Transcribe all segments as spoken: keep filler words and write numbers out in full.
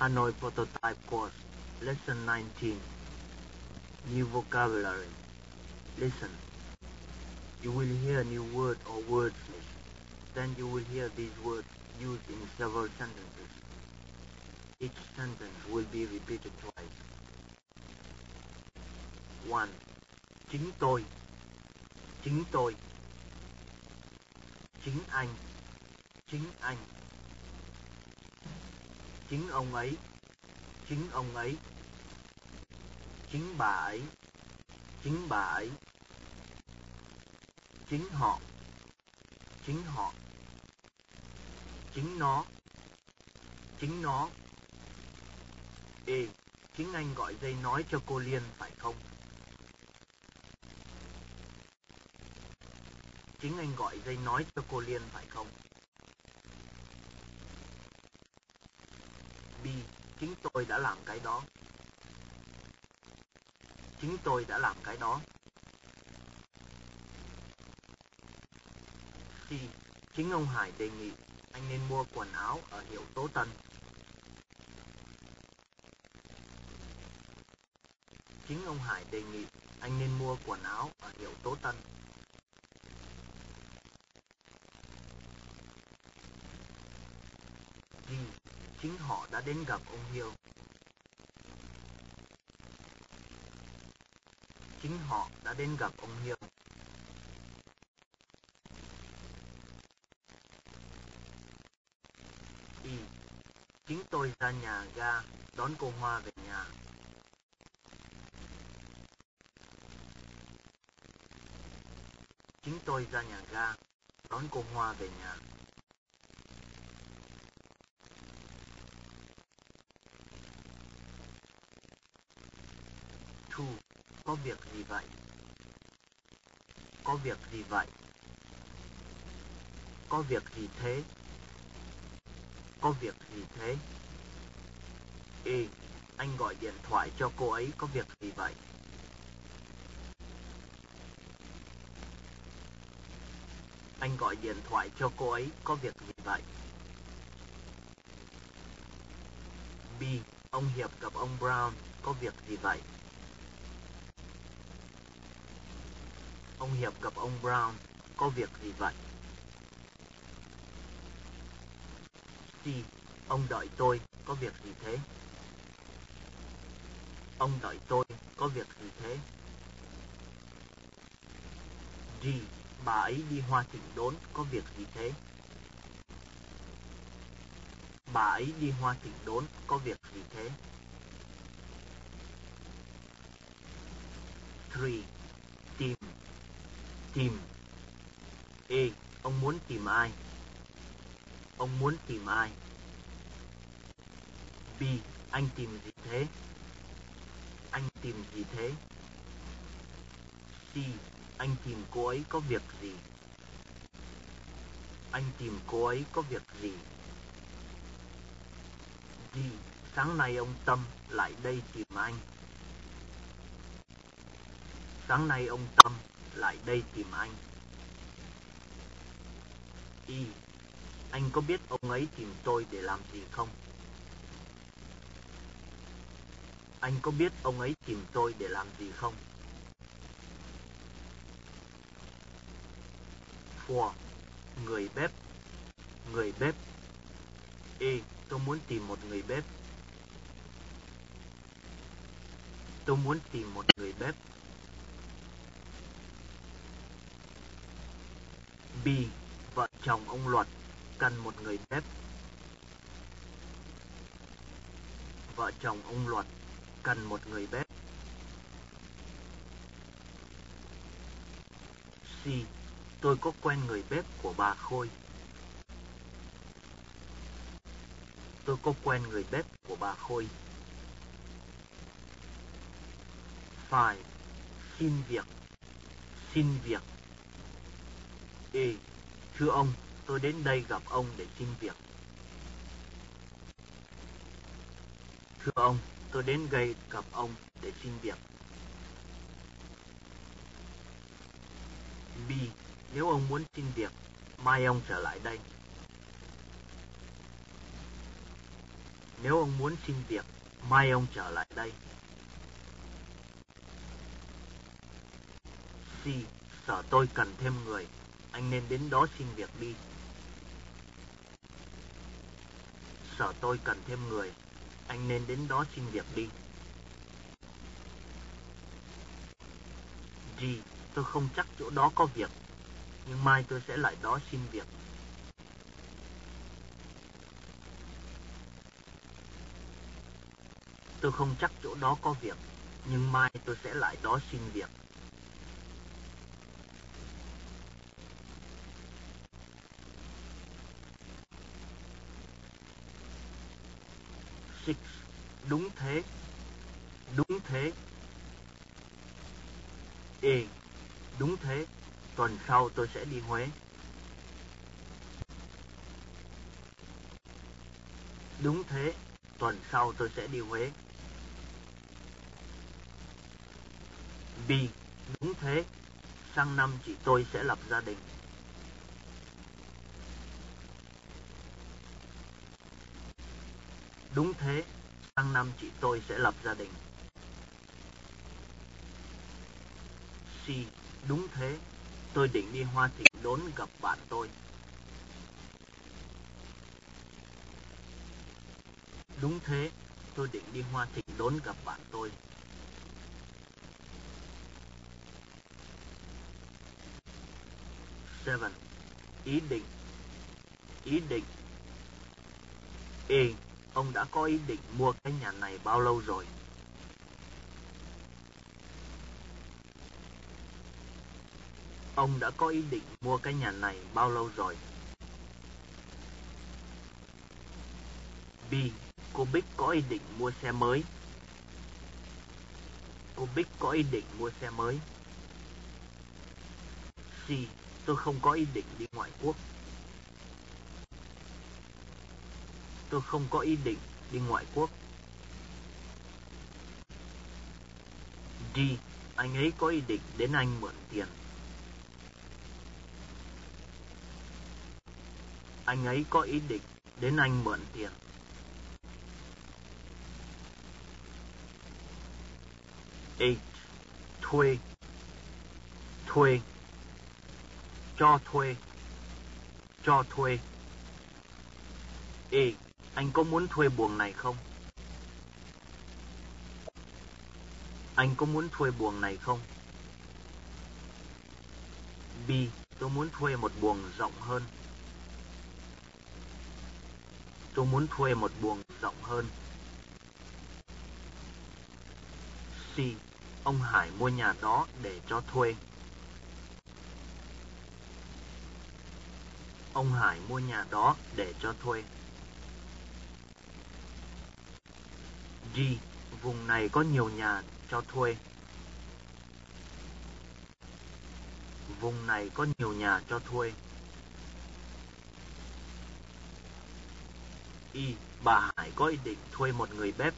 Hanoi Prototype Course, Lesson nineteen. New vocabulary. Listen. You will hear new word or words list. Then you will hear these words used in several sentences. Each sentence will be repeated twice. one. Chính tôi. Chính tôi. Chính anh. Chính anh. Chính ông ấy. Chính ông ấy. Chính bà ấy. Chính bà ấy. Chính họ. Chính họ. Chính nó. Chính nó. Ê, chính anh gọi dây nói cho cô Liên phải không? Chính anh gọi dây nói cho cô Liên phải không? B. Chính tôi đã làm cái đó. Chính tôi đã làm cái đó. C. Chính ông Hải đề nghị anh nên mua quần áo ở hiệu Tố Tân. Chính ông Hải đề nghị anh nên mua quần áo ở hiệu Tố Tân. D. Chính họ đã đến gặp ông Hiêu. Chính họ đã đến gặp ông Hiêu. E. Chính tôi ra nhà ga đón cô Hoa về nhà. Chính tôi ra nhà ga đón cô Hoa về nhà. Thu. Có việc gì vậy? Có việc gì vậy? Có việc gì thế? Có việc gì thế? Ê, anh gọi điện thoại cho cô ấy có việc gì vậy? Anh gọi điện thoại cho cô ấy có việc gì vậy? B. Ông Hiệp gặp ông Brown có việc gì vậy? Ông Hiệp gặp ông Brown có việc gì vậy? C. Ông đợi tôi có việc gì thế? Ông đợi tôi có việc gì thế? D. Bà ấy đi Hoa Thịnh Đốn có việc gì thế? Bà ấy đi Hoa Thịnh Đốn có việc gì thế? ba. Tìm. Tìm. Ê, ông muốn tìm ai? Ông muốn tìm ai? B. Anh tìm gì thế? Anh tìm gì thế? C. Anh tìm cô ấy có việc gì? Anh tìm cô ấy có việc gì? D. Sáng nay ông Tâm lại đây tìm anh. Sáng nay ông Tâm lại đây tìm anh. E. Anh có biết ông ấy tìm tôi để làm gì không? Anh có biết ông ấy tìm tôi để làm gì không? bốn. Người bếp. Người bếp. Ê, tôi muốn tìm một người bếp. Tôi muốn tìm một người bếp. B. Vợ chồng ông Luật cần một người bếp. Vợ chồng ông Luật cần một người bếp. C. Tôi có quen người bếp của bà Khôi. Tôi có quen người bếp của bà Khôi. năm. Xin việc. Xin việc. Ê, thưa ông, tôi đến đây gặp ông để xin việc. Thưa ông, tôi đến đây gặp ông để xin việc. B. Nếu ông muốn xin việc, mai ông trở lại đây. Nếu ông muốn xin việc, mai ông trở lại đây. C. Sở tôi cần thêm người. Anh nên đến đó xin việc đi. Sở tôi cần thêm người. Anh nên đến đó xin việc đi. G. Tôi không chắc chỗ đó có việc, nhưng mai tôi sẽ lại đó xin việc. Tôi không chắc chỗ đó có việc, nhưng mai tôi sẽ lại đó xin việc. Six. Đúng thế. Đúng thế. E. Đúng thế. Tuần sau tôi sẽ đi Huế. Đúng thế. Tuần sau tôi sẽ đi Huế. B. Đúng thế. Sang năm chị tôi sẽ lập gia đình. Đúng thế. Sang năm chị tôi sẽ lập gia đình. C. Đúng thế. Tôi định đi Hoa Thịnh Đốn gặp bạn tôi. Đúng thế. Tôi định đi Hoa Thịnh Đốn gặp bạn tôi. Seven. Ý định. Ý định. E. Ông đã có ý định mua cái nhà này bao lâu rồi? Ông đã có ý định mua cái nhà này bao lâu rồi? B. Cô Bích có ý định mua xe mới. Cô Bích có ý định mua xe mới. C. Tôi không có ý định đi ngoại quốc. Tôi không có ý định đi ngoại quốc. D. Anh ấy có ý định đến Anh mượn tiền. Anh ấy có ý định đến Anh mượn tiền. Eight. Thuê. Thuê. Cho thuê. Cho thuê. E. Anh có muốn thuê buồng này không? Anh có muốn thuê buồng này không? B. Tôi muốn thuê một buồng rộng hơn. Tôi muốn thuê một buồng rộng hơn. C. Ông Hải mua nhà đó để cho thuê. Ông Hải mua nhà đó để cho thuê. G. Vùng này có nhiều nhà cho thuê. Vùng này có nhiều nhà cho thuê. Y. Bà Hải có ý định thuê một người bếp.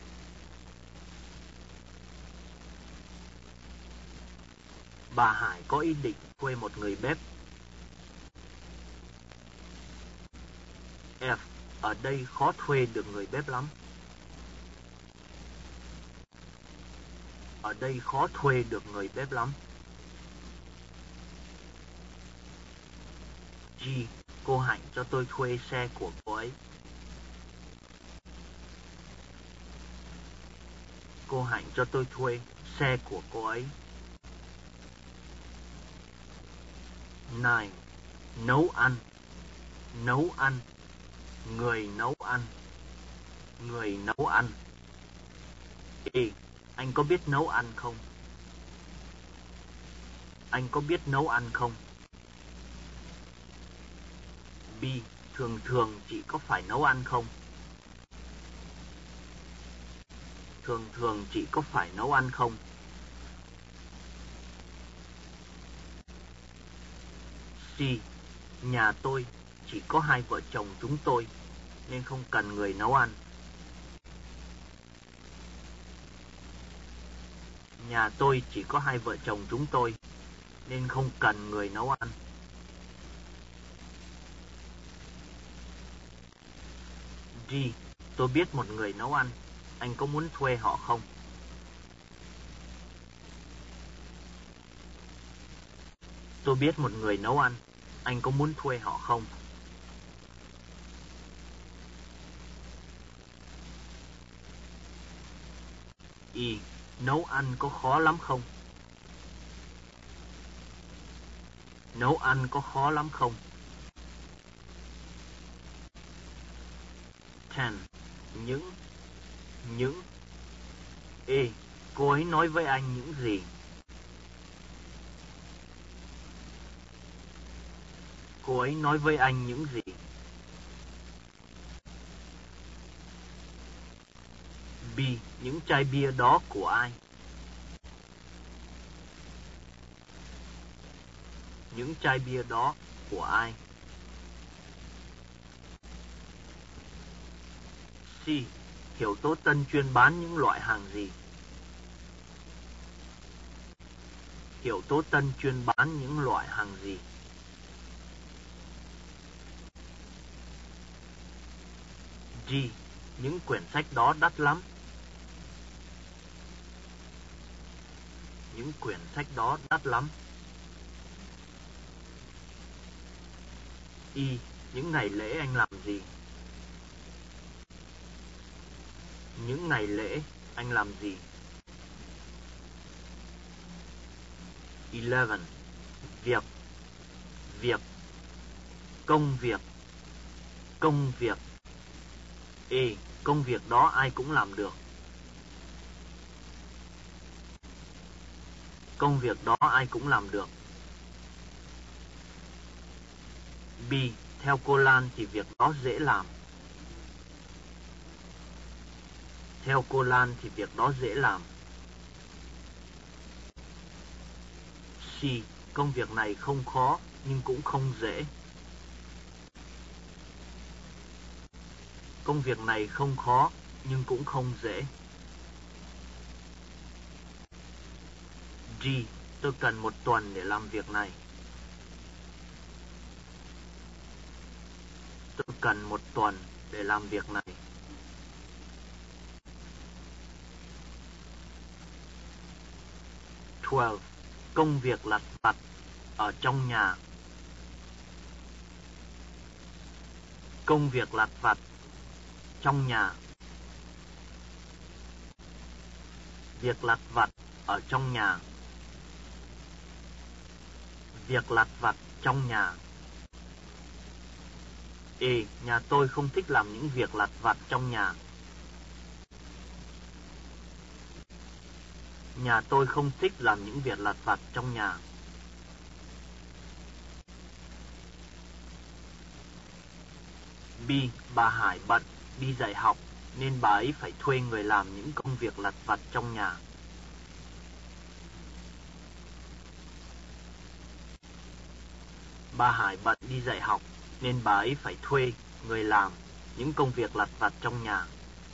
Bà Hải có ý định thuê một người bếp. F. Ở đây khó thuê được người bếp lắm. Ở đây khó thuê được người bếp lắm. G. Cô Hạnh cho tôi thuê xe của cô ấy. Cô Hạnh cho tôi thuê xe của cô ấy. Nine. Nấu ăn. Nấu ăn. Người nấu ăn. Người nấu ăn. E. Anh có biết nấu ăn không? Anh có biết nấu ăn không? B. Thường thường chị có phải nấu ăn không? Thường thường chị có phải nấu ăn không? C. Nhà tôi chỉ có hai vợ chồng chúng tôi, nên không cần người nấu ăn. Nhà tôi chỉ có hai vợ chồng chúng tôi, nên không cần người nấu ăn. D. Tôi biết một người nấu ăn. Anh có muốn thuê họ không? Tôi biết một người nấu ăn. Anh có muốn thuê họ không? Y. Nấu ăn có khó lắm không? Nấu ăn có khó lắm không? Ten. Những. Những. Ê, cô ấy nói với anh những gì? Cô ấy nói với anh những gì? B. Những chai bia đó của ai? Những chai bia đó của ai? C. Hiểu Tố Tân chuyên bán những loại hàng gì? Hiểu Tố Tân chuyên bán những loại hàng gì? G. Những quyển sách đó đắt lắm. Những quyển sách đó đắt lắm. Y. Những ngày lễ anh làm gì? Những ngày lễ anh làm gì? Eleven. Việc. Việc. Công việc. Công việc. E. Công việc đó ai cũng làm được. Công việc đó ai cũng làm được. B. Theo cô Lan thì việc đó dễ làm. Theo cô Lan thì việc đó dễ làm. C. Công việc này không khó nhưng cũng không dễ. Công việc này không khó nhưng cũng không dễ. G. Tôi cần một tuần để làm việc này. Tôi cần một tuần để làm việc này. Twelve. Công việc lặt vặt ở trong nhà. Công việc lặt vặt trong nhà. Việc lặt vặt ở trong nhà. Việc lặt vặt trong nhà. Ê, nhà tôi không thích làm những việc lặt vặt trong nhà. Nhà tôi không thích làm những việc lặt vặt trong nhà. B. Bà Hải bận đi dạy học nên bà ấy phải thuê người làm những công việc lặt vặt trong nhà. Bà Hải bận đi dạy học nên bà ấy phải thuê người làm những công việc lặt vặt trong nhà.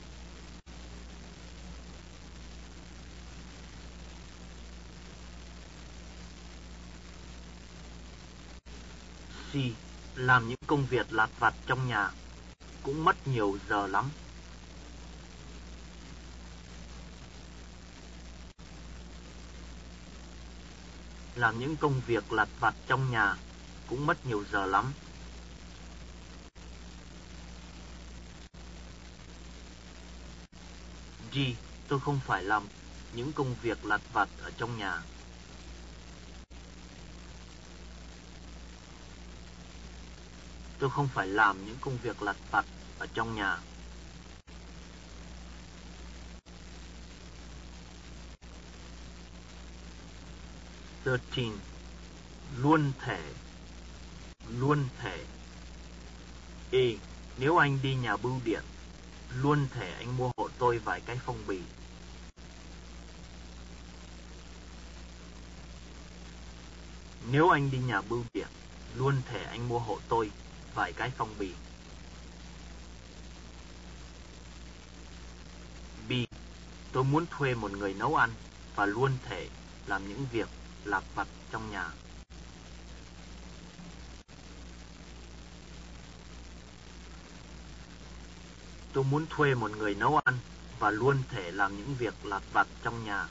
C. Làm những công việc lặt vặt trong nhà cũng mất nhiều giờ lắm. Làm những công việc lặt vặt trong nhà cũng mất nhiều giờ lắm. G. Tôi không phải làm những công việc lặt vặt ở trong nhà. Tôi không phải làm những công việc lặt vặt ở trong nhà. Thirteen. Luôn thể. Luôn thể. E. Nếu anh đi nhà bưu điện, luôn thể anh mua hộ tôi vài cái phong bì. Nếu anh đi nhà bưu điện, luôn thể anh mua hộ tôi vài cái phong bì. B. Tôi muốn thuê một người nấu ăn và luôn thể làm những việc lặt vặt trong nhà. Tôi muốn thuê một người nấu ăn và luôn thể làm những việc lặt vặt trong nhà.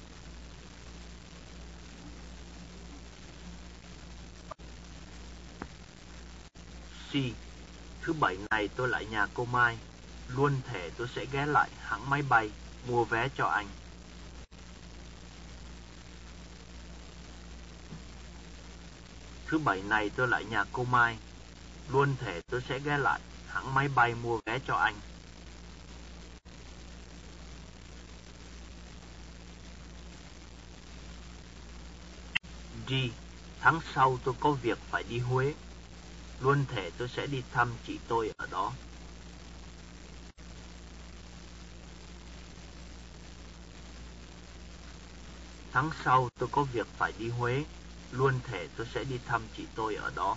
C. Thứ bảy này tôi lại nhà cô Mai. Luôn thể tôi sẽ ghé lại hãng máy bay, mua vé cho anh. Thứ bảy này tôi lại nhà cô Mai. Luôn thể tôi sẽ ghé lại hãng máy bay mua vé cho anh. D. Tháng sau tôi có việc phải đi Huế. Luôn thể tôi sẽ đi thăm chị tôi ở đó. Tháng sau tôi có việc phải đi Huế. Luôn thể tôi sẽ đi thăm chị tôi ở đó.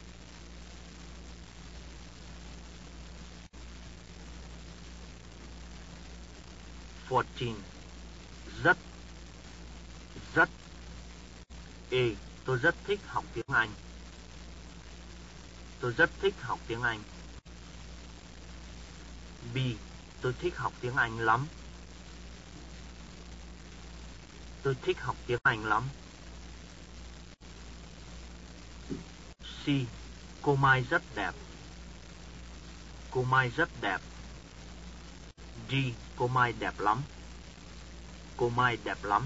fourteen. Rất. Rất. E. Tôi rất thích học tiếng Anh. Tôi rất thích học tiếng Anh. B. Tôi thích học tiếng Anh lắm. Tôi thích học tiếng Anh lắm. C. Cô Mai rất đẹp. Cô Mai rất đẹp. D. Cô Mai đẹp lắm. Cô Mai đẹp lắm.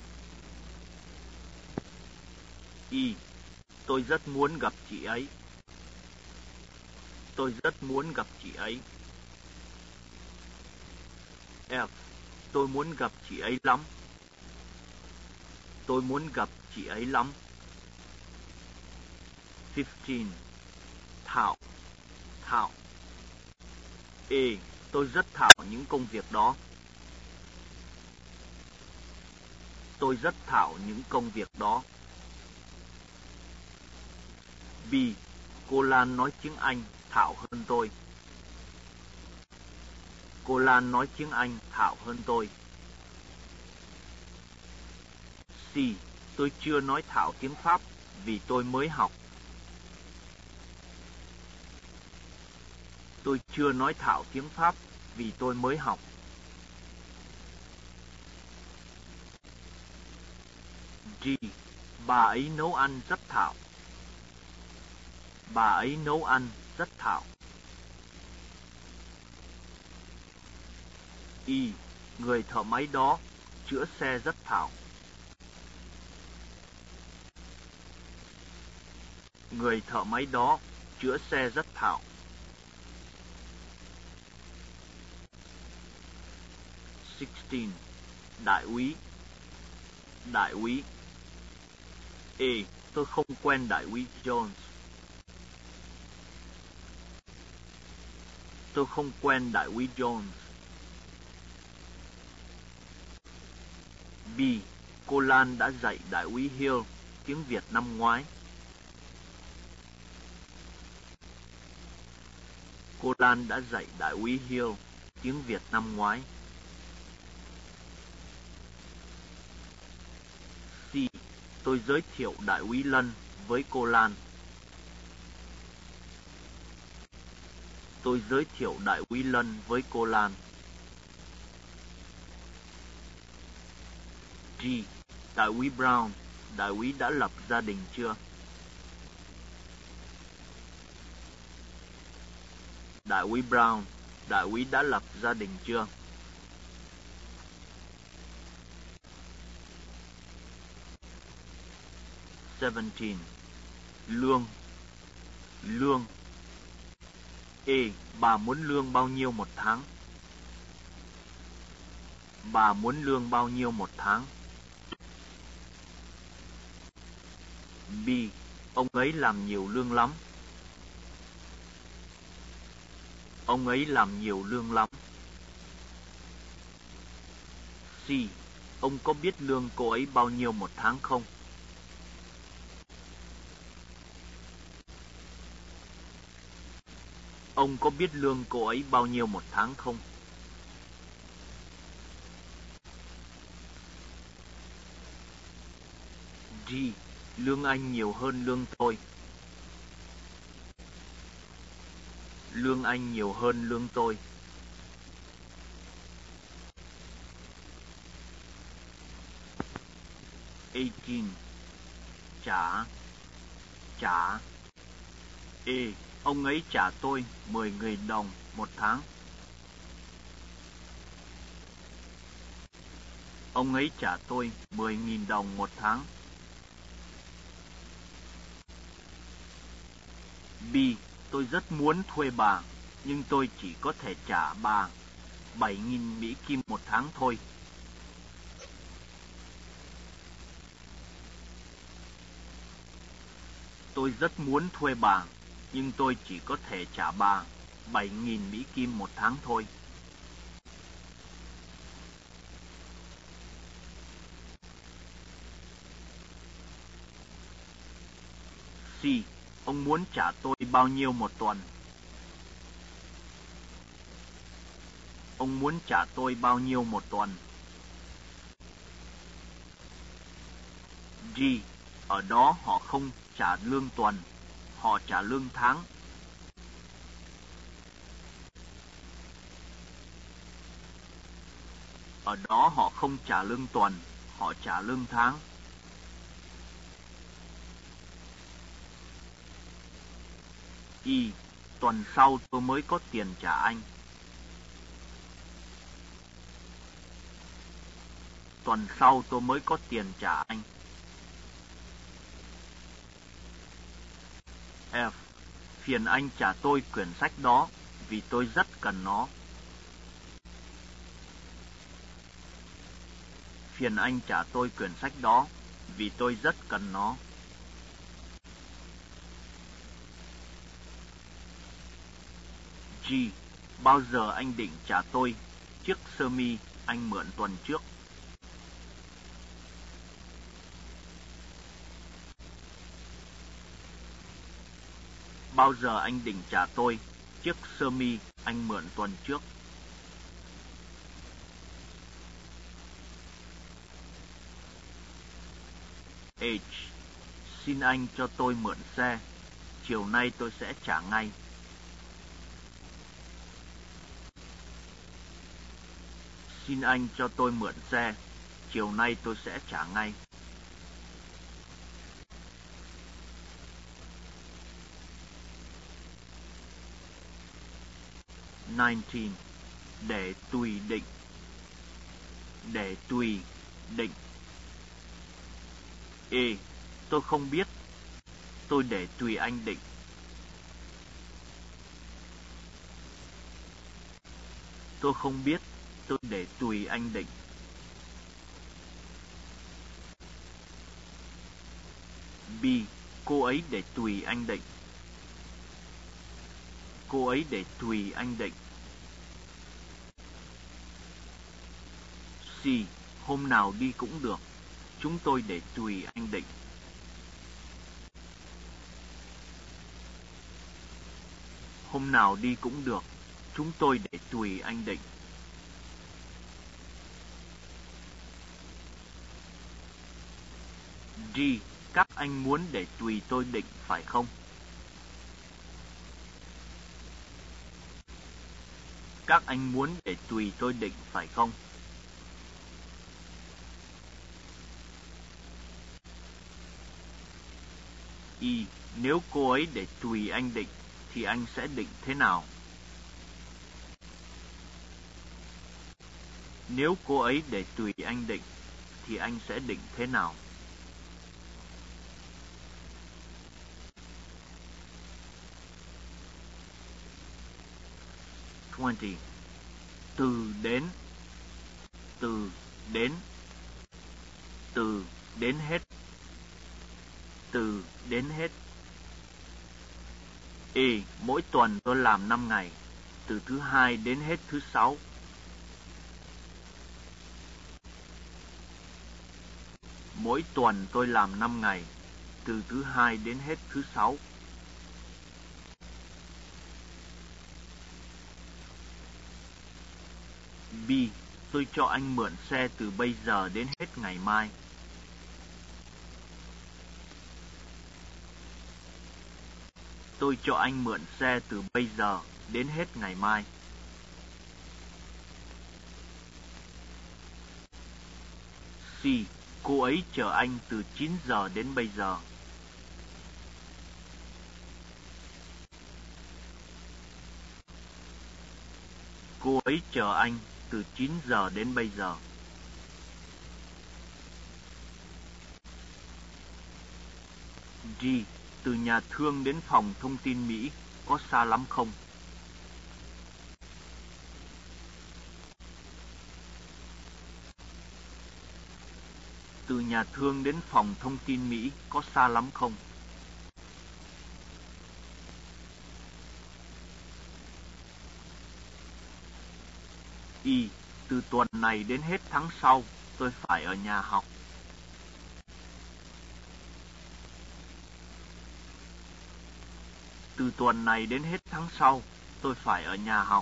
E. Tôi rất muốn gặp chị ấy. Tôi rất muốn gặp chị ấy. F. Tôi muốn gặp chị ấy lắm. Tôi muốn gặp chị ấy lắm. fifteen. Thạo. Thạo. E. Tôi rất thạo những công việc đó. Tôi rất thạo những công việc đó. B. Cô Lan nói tiếng Anh thạo hơn tôi. Cô Lan nói tiếng Anh thạo hơn tôi. C. Tôi chưa nói thạo tiếng Pháp vì tôi mới học. Tôi chưa nói thạo tiếng Pháp vì tôi mới học. G. Bà ấy nấu ăn rất thạo. Bà ấy nấu ăn rất thạo. E. Người thợ máy đó chữa xe rất thạo. Người thợ máy đó chữa xe rất thạo. sixteen. Đại úy. Đại úy. E. Tôi không quen đại úy Jones. Tôi không quen đại úy Jones. B. Cô Lan đã dạy đại úy Hill tiếng Việt năm ngoái. Cô Lan đã dạy đại úy Hill tiếng Việt năm ngoái. C. Tôi giới thiệu đại úy Lân với cô Lan. Tôi giới thiệu đại úy Lân với cô Lan. G. Đại úy Brown, đại úy đã lập gia đình chưa? Đại úy Brown, đại úy đã lập gia đình chưa? seventeen. Lương. Lương. E. Bà muốn lương bao nhiêu một tháng? Bà muốn lương bao nhiêu một tháng? B. Ông ấy làm nhiều lương lắm. Ông ấy làm nhiều lương lắm. C. Ông có biết lương cô ấy bao nhiêu một tháng không? Ông có biết lương cô ấy bao nhiêu một tháng không? G. Lương anh nhiều hơn lương tôi. Lương anh nhiều hơn lương tôi. eighteen. Trả. Trả. E. Ông ấy trả tôi mười nghìn đồng một tháng. Ông ấy trả tôi mười nghìn đồng một tháng. B. Tôi rất muốn thuê bà, nhưng tôi chỉ có thể trả bà bảy nghìn Mỹ Kim một tháng thôi. Tôi rất muốn thuê bà, nhưng tôi chỉ có thể trả bà bảy nghìn Mỹ Kim một tháng thôi. C. Ông muốn trả tôi bao nhiêu một tuần? Ông muốn trả tôi bao nhiêu một tuần? G. Ở đó họ không trả lương tuần, họ trả lương tháng. Ở đó họ không trả lương tuần, họ trả lương tháng. Y. Tuần sau tôi mới có tiền trả anh. Tuần sau tôi mới có tiền trả anh. F. Phiền anh trả tôi quyển sách đó, vì tôi rất cần nó. Phiền anh trả tôi quyển sách đó, vì tôi rất cần nó. G. Bao giờ anh định trả tôi chiếc sơ mi anh mượn tuần trước? Bao giờ anh định trả tôi chiếc sơ mi anh mượn tuần trước? H. Xin anh cho tôi mượn xe, chiều nay tôi sẽ trả ngay. Xin anh cho tôi mượn xe, chiều nay tôi sẽ trả ngay. nineteen. Để tùy định. Để tùy định. E. Tôi không biết. Tôi để tùy anh định. Tôi không biết. Tôi để tùy anh định. B. Cô ấy để tùy anh định. Cô ấy để tùy anh định. C. Hôm nào đi cũng được. Chúng tôi để tùy anh định. Hôm nào đi cũng được. Chúng tôi để tùy anh định. D. Các anh muốn để tùy tôi định phải không? Các anh muốn để tùy tôi định phải không? Y. Nếu cô ấy để tùy anh định, thì anh sẽ định thế nào? Nếu cô ấy để tùy anh định, thì anh sẽ định thế nào? twenty. Từ đến. Từ đến. Từ đến hết. Từ đến hết. E. Mỗi tuần tôi làm năm ngày, từ thứ hai đến hết thứ sáu. Mỗi tuần tôi làm năm ngày, từ thứ hai đến hết thứ sáu. B. Tôi cho anh mượn xe từ bây giờ đến hết ngày mai. Tôi cho anh mượn xe từ bây giờ đến hết ngày mai. C. Cô ấy chờ anh từ chín giờ đến bây giờ. Cô ấy chờ anh từ chín giờ đến bây giờ. G. Từ nhà thương đến phòng thông tin Mỹ có xa lắm không? Từ nhà thương đến phòng thông tin Mỹ có xa lắm không? Y. Từ tuần này đến hết tháng sau, tôi phải ở nhà học. Từ tuần này đến hết tháng sau, tôi phải ở nhà học.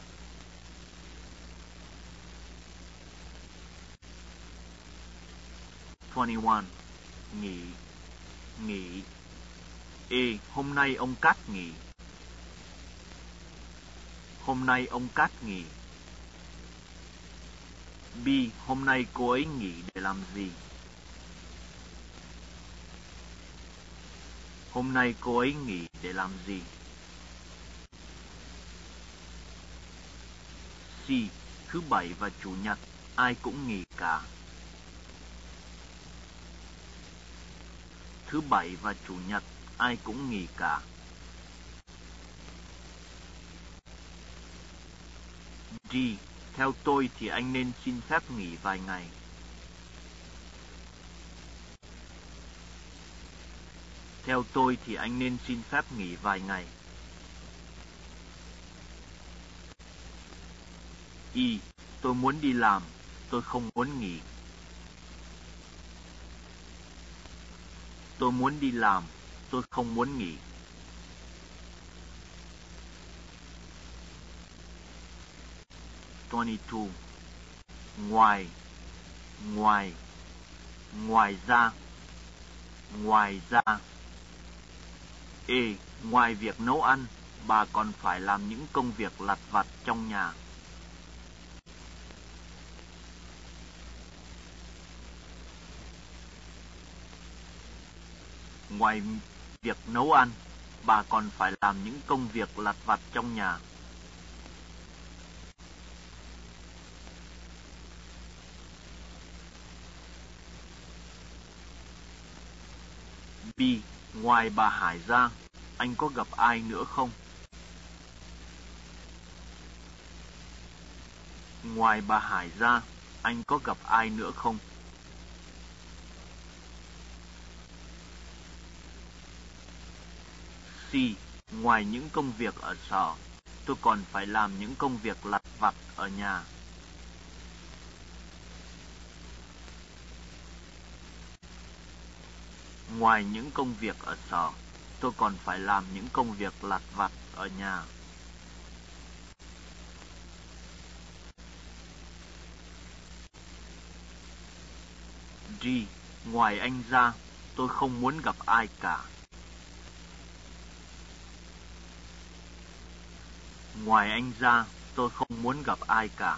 hai mươi mốt. Nghỉ. Nghỉ. E. Hôm nay ông Cát nghỉ. Hôm nay ông Cát nghỉ. B. Hôm nay cô ấy nghỉ để làm gì? Hôm nay cô ấy nghỉ để làm gì? C. Thứ bảy và chủ nhật, ai cũng nghỉ cả. Thứ bảy và chủ nhật, ai cũng nghỉ cả. D. Theo tôi thì anh nên xin phép nghỉ vài ngày. Theo tôi thì anh nên xin phép nghỉ vài ngày. E. Tôi muốn đi làm, tôi không muốn nghỉ. Tôi muốn đi làm, tôi không muốn nghỉ. hai mươi hai. Ngoài. Ngoài. Ngoài ra. Ngoài ra. E. Ngoài việc nấu ăn, bà còn phải làm những công việc lặt vặt trong nhà. Ngoài việc nấu ăn, bà còn phải làm những công việc lặt vặt trong nhà. B. Ngoài bà Hải ra, anh có gặp ai nữa không? Ngoài bà Hải ra, anh có gặp ai nữa không? C. Ngoài những công việc ở sở, tôi còn phải làm những công việc lặt vặt ở nhà. Ngoài những công việc ở sở, tôi còn phải làm những công việc lặt vặt ở nhà. G. Ngoài anh ra, tôi không muốn gặp ai cả. Ngoài anh ra, tôi không muốn gặp ai cả.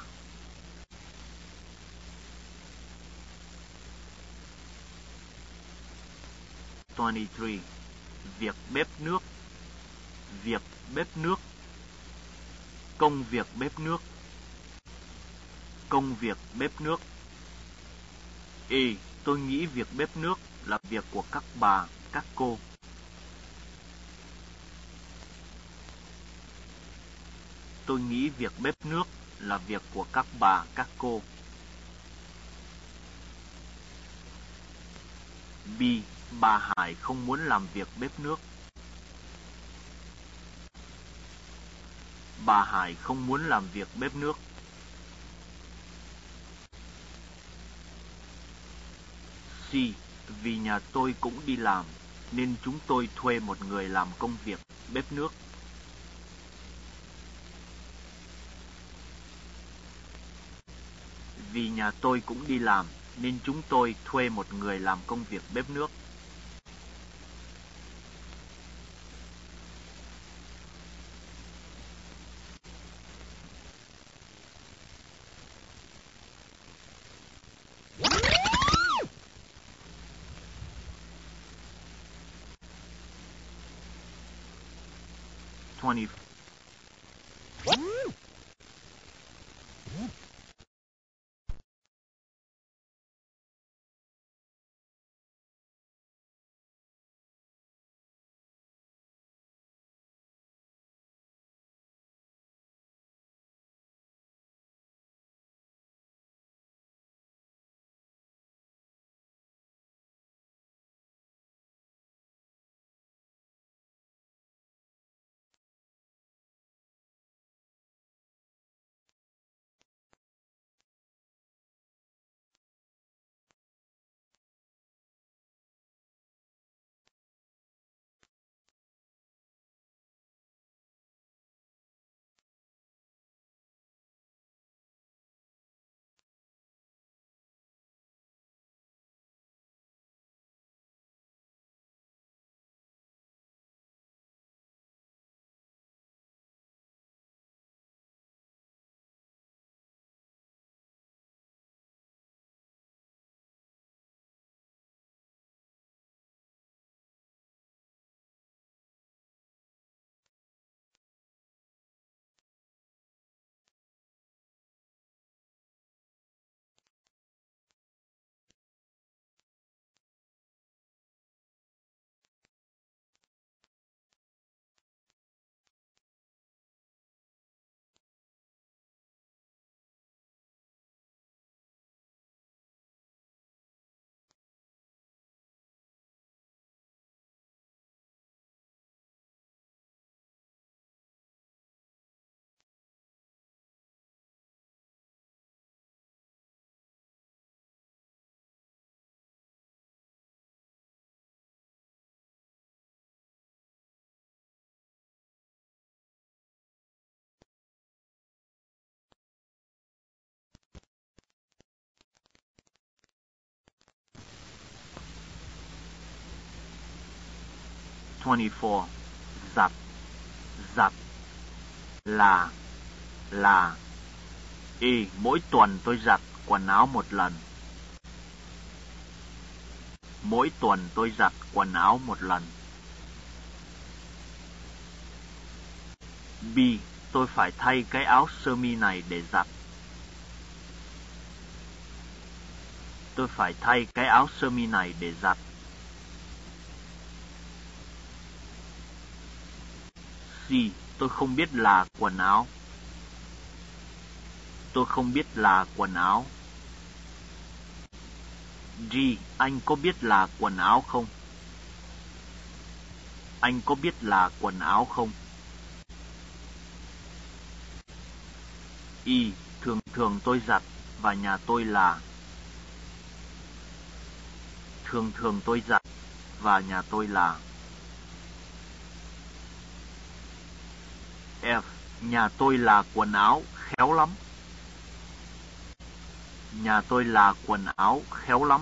hai mươi ba. Việc bếp nước. Việc bếp nước. Công việc bếp nước. Công việc bếp nước. E. Tôi nghĩ việc bếp nước là việc của các bà, các cô. Tôi nghĩ việc bếp nước là việc của các bà, các cô. B. Bà Hải không muốn làm việc bếp nước. Bà Hải không muốn làm việc bếp nước. C. Vì nhà tôi cũng đi làm, nên chúng tôi thuê một người làm công việc bếp nước. Vì nhà tôi cũng đi làm, nên chúng tôi thuê một người làm công việc bếp nước. twenty. twenty-four. Giặt, giặt. Là, là. Y, mỗi tuần tôi giặt quần áo một lần. Mỗi tuần tôi giặt quần áo một lần. B, tôi phải thay cái áo sơ mi này để giặt. Tôi phải thay cái áo sơ mi này để giặt. C, tôi không biết là quần áo. Tôi không biết là quần áo. G, anh có biết là quần áo không? Anh có biết là quần áo không? Y, thường thường tôi giặt và nhà tôi là. Thường thường tôi giặt và nhà tôi là. F, nhà tôi là quần áo khéo lắm. Nhà tôi là quần áo khéo lắm.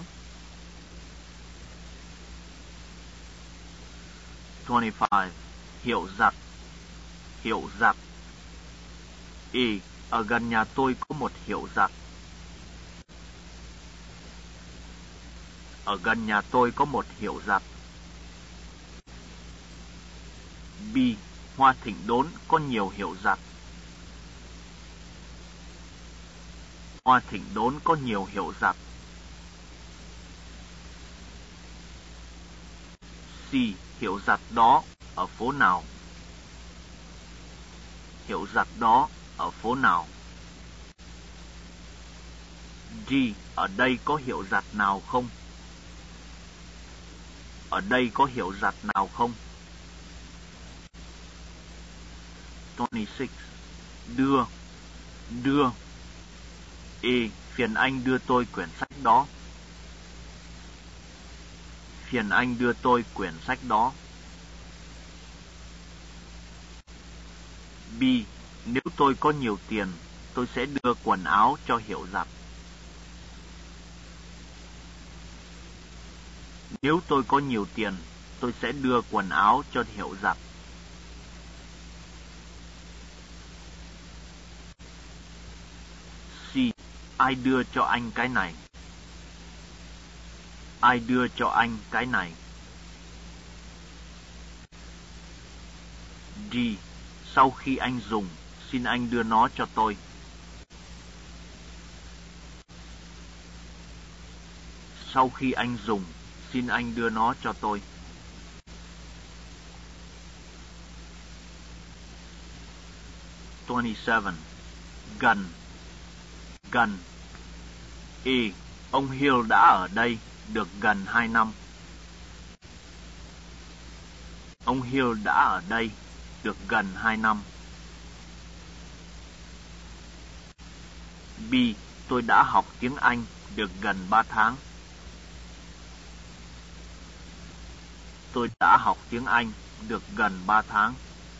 twenty-five. Hiệu giặt, hiệu giặt. Y, ở gần nhà tôi có một hiệu giặt. Ở gần nhà tôi có một hiệu giặt. B, Hoa Thịnh Đốn có nhiều hiệu giặt. Hoa Thịnh Đốn có nhiều hiệu giặt. C, hiệu giặt đó ở phố nào? Hiệu giặt đó ở phố nào? G, ở đây có hiệu giặt nào không? Ở đây có hiệu giặt nào không? twenty-six. Đưa, đưa. E, phiền anh đưa tôi quyển sách đó. Phiền anh đưa tôi quyển sách đó. B, nếu tôi có nhiều tiền, tôi sẽ đưa quần áo cho hiệu giặt. Nếu tôi có nhiều tiền, tôi sẽ đưa quần áo cho hiệu giặt. C, ai đưa cho anh cái này? Ai đưa cho anh cái này? D, Sau khi anh dùng, xin anh đưa nó cho tôi. Sau khi anh dùng, xin anh đưa nó cho tôi. twenty-seven. Gần. Gần. Y. Ông Hill đã ở đây được gần hai năm. Ông Hill đã ở đây được gần hai năm. B. Tôi đã học tiếng Anh được gần ba tháng. Tôi đã học tiếng Anh được gần ba tháng.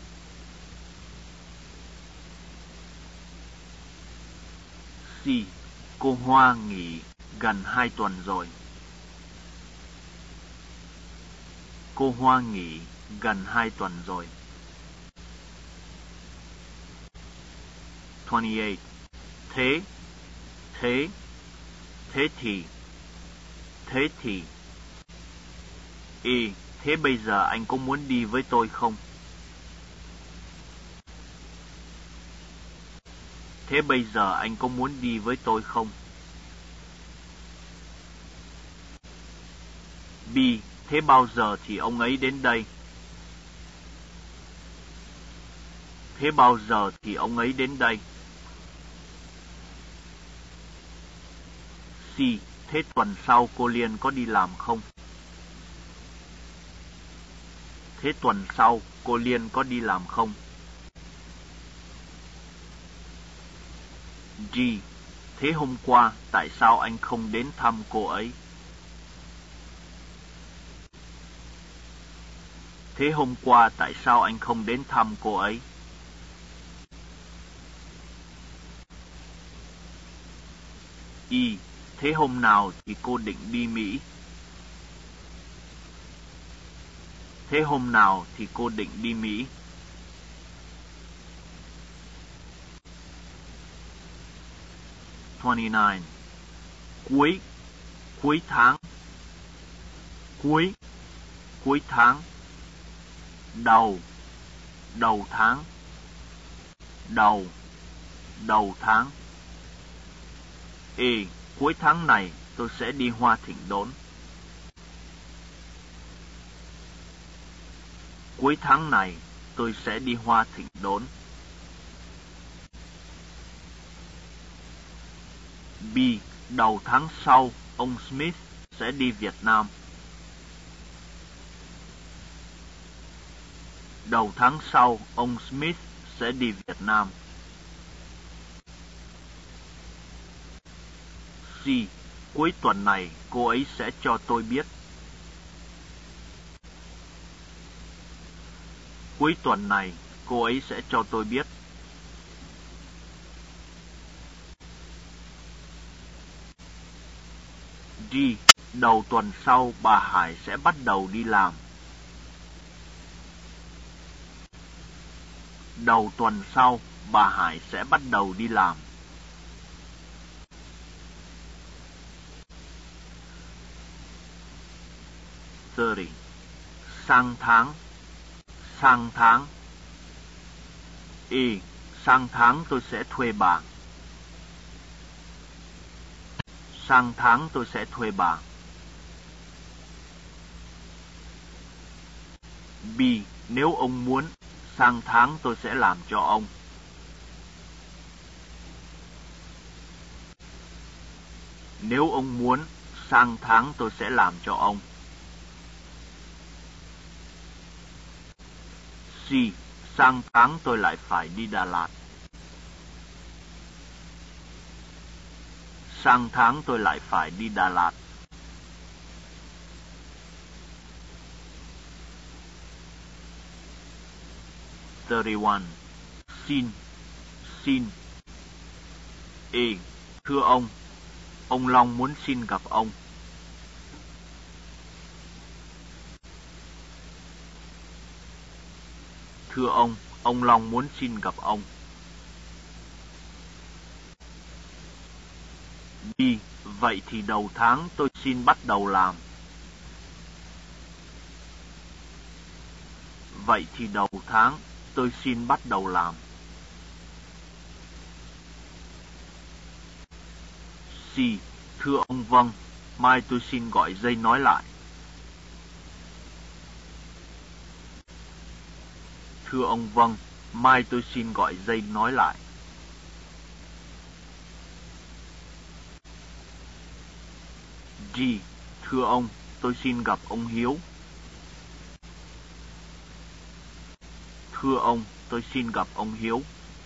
C. Cô Hoa nghỉ gần hai tuần rồi. Cô Hoa nghỉ gần hai tuần rồi. twenty-eight. Thế. Thế. Thế thì. Thế thì. Y. Thế bây giờ anh có muốn đi với tôi không? Thế bây giờ anh có muốn đi với tôi không? B. Thế bao giờ thì ông ấy đến đây? Thế bao giờ thì ông ấy đến đây? C. Thế tuần sau cô Liên có đi làm không? Thế tuần sau cô Liên có đi làm không? G. Thế hôm qua tại sao anh không đến thăm cô ấy? Thế hôm qua tại sao anh không đến thăm cô ấy? Y. Thế hôm nào thì cô định đi Mỹ? Thế hôm nào thì cô định đi Mỹ? twenty-nine. Cuối. Cuối tháng. Cuối. Cuối tháng. Đầu. Đầu tháng. Đầu. Đầu tháng. Ê, cuối tháng này tôi sẽ đi Hoa Thịnh Đốn. Cuối tháng này tôi sẽ đi Hoa Thịnh Đốn. B. Đầu tháng sau, ông Smith sẽ đi Việt Nam. Đầu tháng sau, ông Smith sẽ đi Việt Nam. C. Cuối tuần này, cô ấy sẽ cho tôi biết. Cuối tuần này, cô ấy sẽ cho tôi biết. D. Đầu tuần sau, bà Hải sẽ bắt đầu đi làm. Đầu tuần sau, bà Hải sẽ bắt đầu đi làm. thirty. Sang tháng. Sang tháng. Y. Sang tháng tôi sẽ thuê bà. Sang tháng tôi sẽ thuê bà. B. Nếu ông muốn, sang tháng tôi sẽ làm cho ông. Nếu ông muốn, sang tháng tôi sẽ làm cho ông. C. Sang tháng tôi lại phải đi Đà Lạt. Sang tháng tôi lại phải đi Đà Lạt. thirty-one. Xin. Xin. Ê, thưa ông, ông Long muốn xin gặp ông. Thưa ông, ông Long muốn xin gặp ông. Đi, vậy thì đầu tháng tôi xin bắt đầu làm. Vậy thì đầu tháng tôi xin bắt đầu làm. C. Thưa ông vâng, mai tôi xin gọi dây nói lại. Thưa ông vâng, mai tôi xin gọi dây nói lại. G. Thưa ông, tôi xin gặp ông Hiếu. Thưa ông, tôi xin gặp ông Hiếu.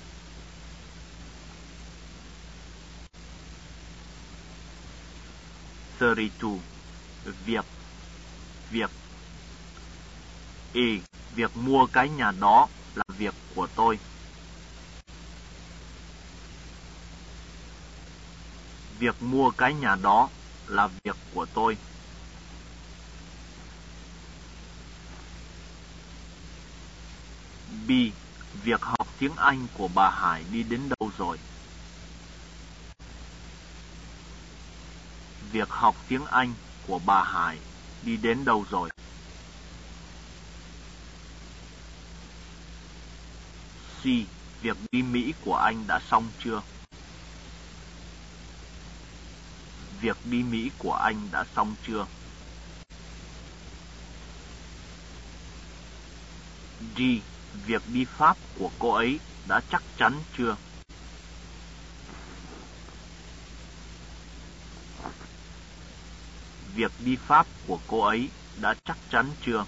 ba mươi hai. Việc. Việc. E. Việc mua cái nhà đó là việc của tôi. Việc mua cái nhà đó là việc của tôi. B. Việc học tiếng Anh của bà Hải đi đến đâu rồi? Việc học tiếng Anh của bà Hải đi đến đâu rồi? C. Việc đi Mỹ của anh đã xong chưa? Việc đi Mỹ của anh đã xong chưa? D. Việc đi Pháp của cô ấy đã chắc chắn chưa? Việc đi Pháp của cô ấy đã chắc chắn chưa?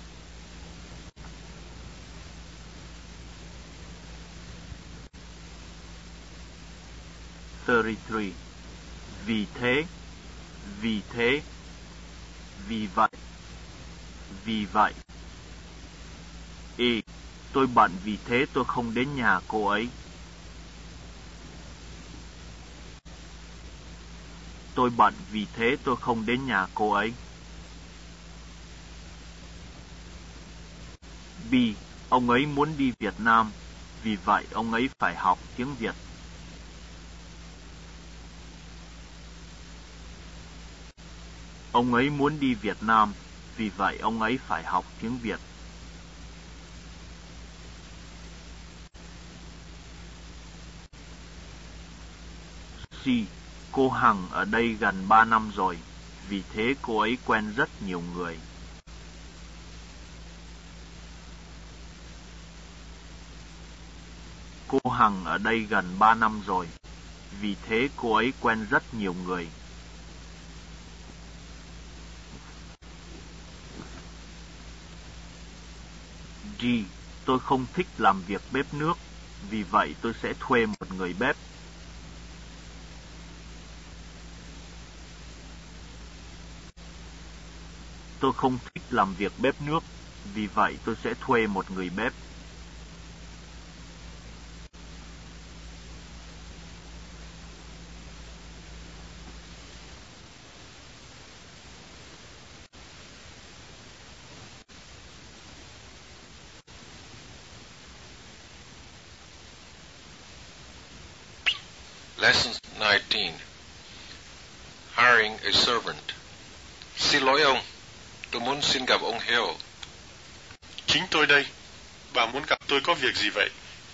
ba mươi ba. Vì thế, vì thế, vì vậy, vì vậy. E. Tôi bận vì thế tôi không đến nhà cô ấy. Tôi bận vì thế tôi không đến nhà cô ấy. B. Ông ấy muốn đi Việt Nam, vì vậy ông ấy phải học tiếng Việt. Ông ấy muốn đi Việt Nam, vì vậy ông ấy phải học tiếng Việt. C. Cô Hằng ở đây gần ba năm rồi, vì thế cô ấy quen rất nhiều người. Cô Hằng ở đây gần ba năm rồi, vì thế cô ấy quen rất nhiều người. G. Tôi không thích làm việc bếp nước, vì vậy tôi sẽ thuê một người bếp. Tôi không thích làm việc bếp nước, vì vậy tôi sẽ thuê một người bếp. Lesson nineteen. Hiring a servant. Xin lỗi ông, tôi muốn xin gặp ông Hill. Chính tôi đây. Bà muốn gặp tôi có việc gì vậy?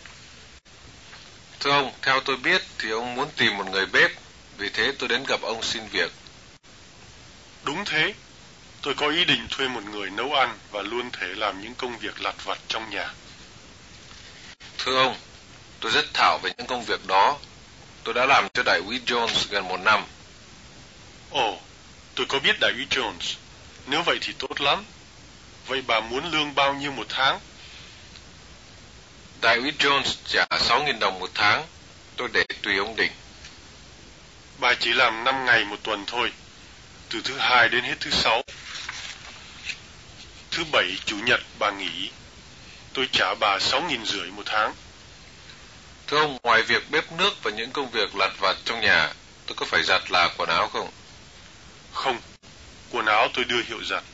Thưa ông, theo tôi biết thì ông muốn tìm một người bếp, vì thế tôi đến gặp ông xin việc. Đúng thế. Tôi có ý định thuê một người nấu ăn và luôn thể làm những công việc lặt vặt trong nhà. Thưa ông, tôi rất thạo về những công việc đó. Tôi đã làm cho đại úy Jones gần một năm. Ồ, tôi có biết đại úy Jones. Nếu vậy thì tốt lắm. Vậy bà muốn lương bao nhiêu một tháng? Đại úy Jones trả sáu nghìn đồng một tháng. Tôi để tùy ông định. Bà chỉ làm năm ngày một tuần thôi. Từ thứ hai đến hết thứ sáu. Thứ bảy, chủ nhật bà nghỉ. Tôi trả bà sáu nghìn rưỡi một tháng. Thưa ông, ngoài việc bếp nước và những công việc lặt vặt trong nhà, tôi có phải giặt là quần áo không? Không, quần áo tôi đưa hiệu giặt.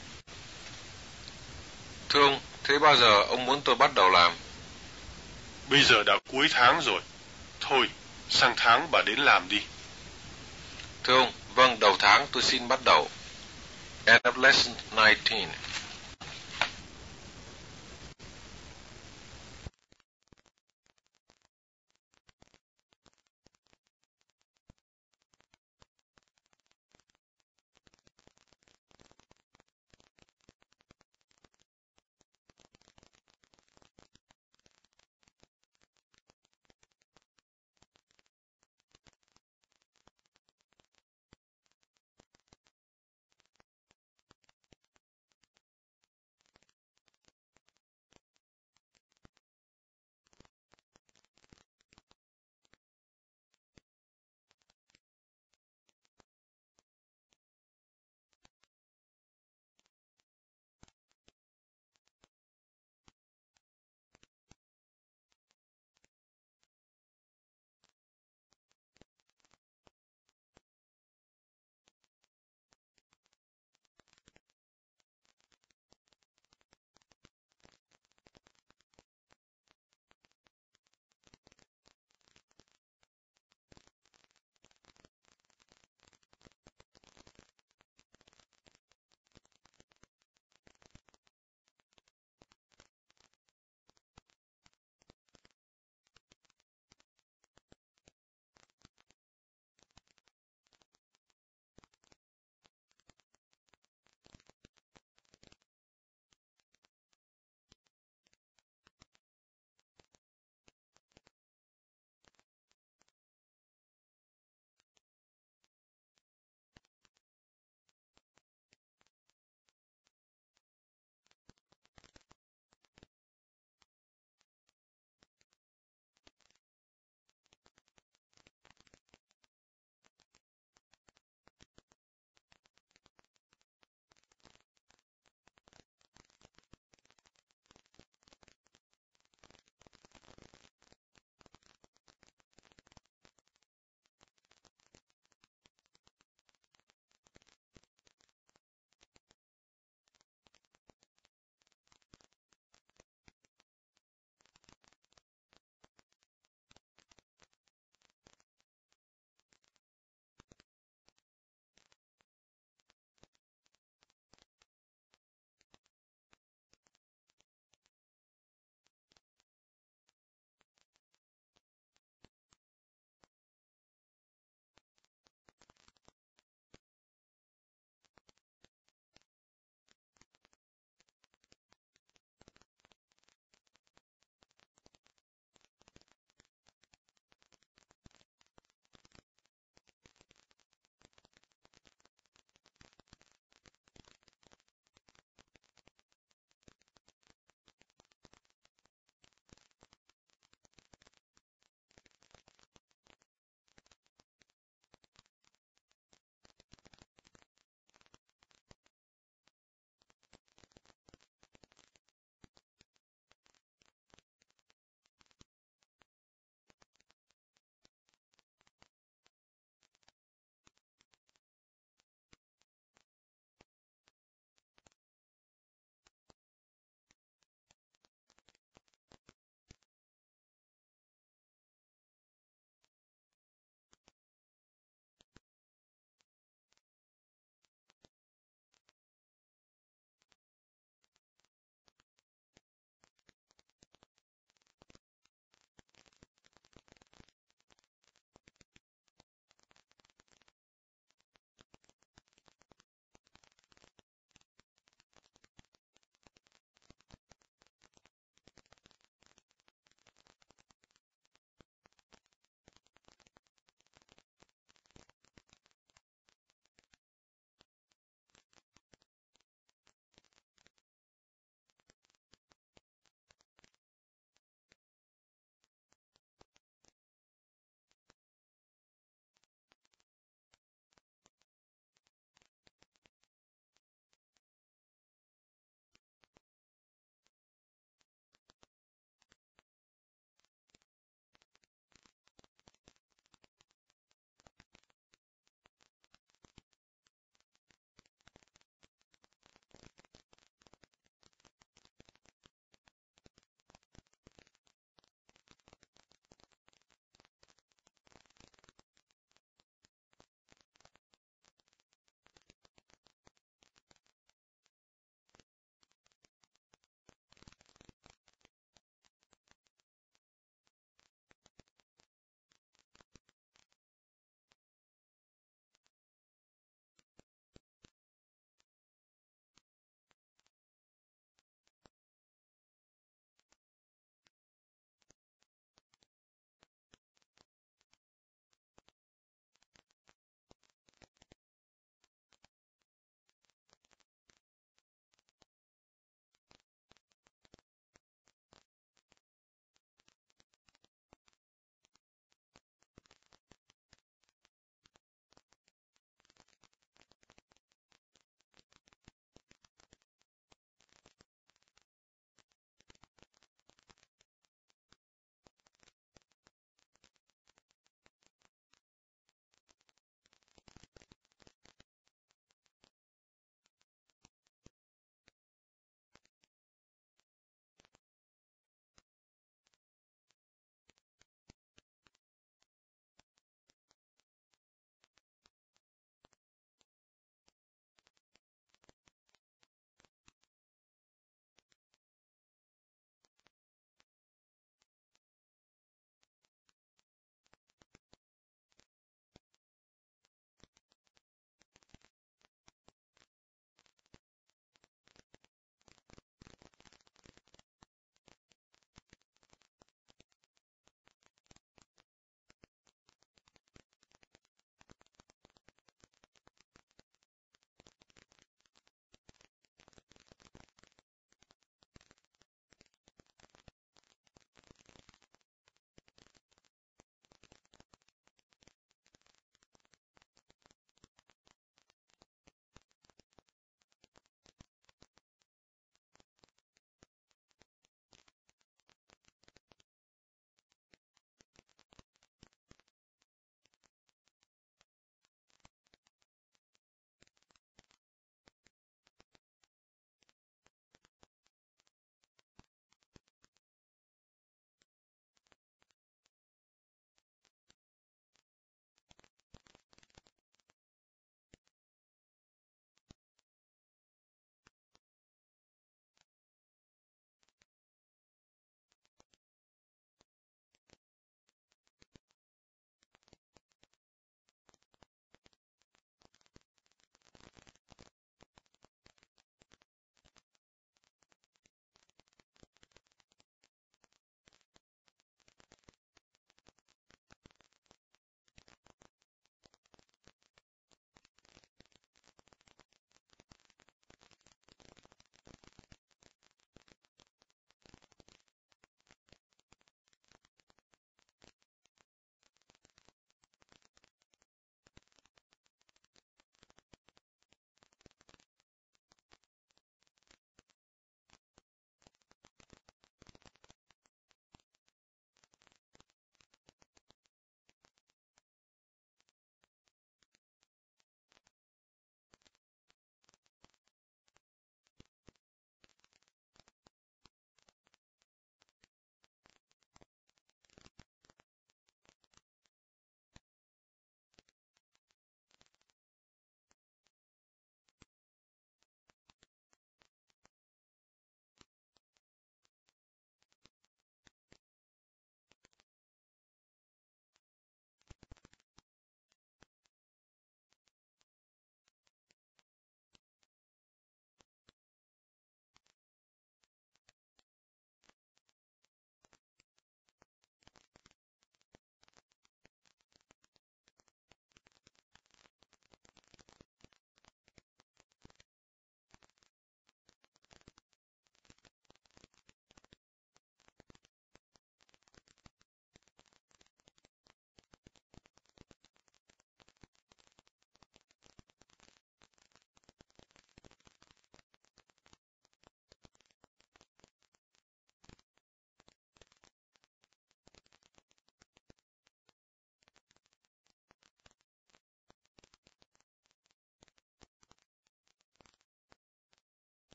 Thưa ông, thế bao giờ ông muốn tôi bắt đầu làm? Bây giờ đã cuối tháng rồi. Thôi, sang tháng bà đến làm đi. Thưa ông, vâng, đầu tháng tôi xin bắt đầu. End of lesson nineteen.